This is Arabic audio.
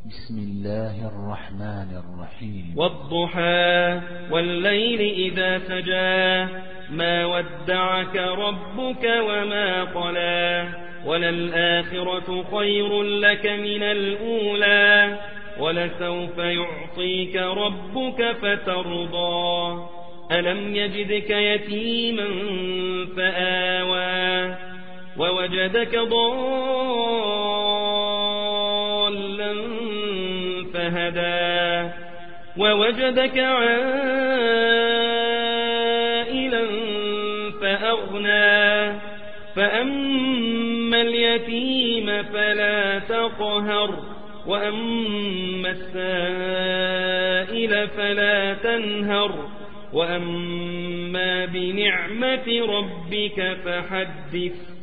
بسم الله الرحمن الرحيم. والضحى والليل إذا سجى ما ودعك ربك وما قلى وللآخرة خير لك من الأولى ولسوف يعطيك ربك فترضى ألم يجدك يتيما فآوى ووجدك ضالا فهدى ووجدك عائلا فأغنى فأما اليتيم فلا تقهر وأما السائل فلا تنهر وأما بنعمة ربك فحدث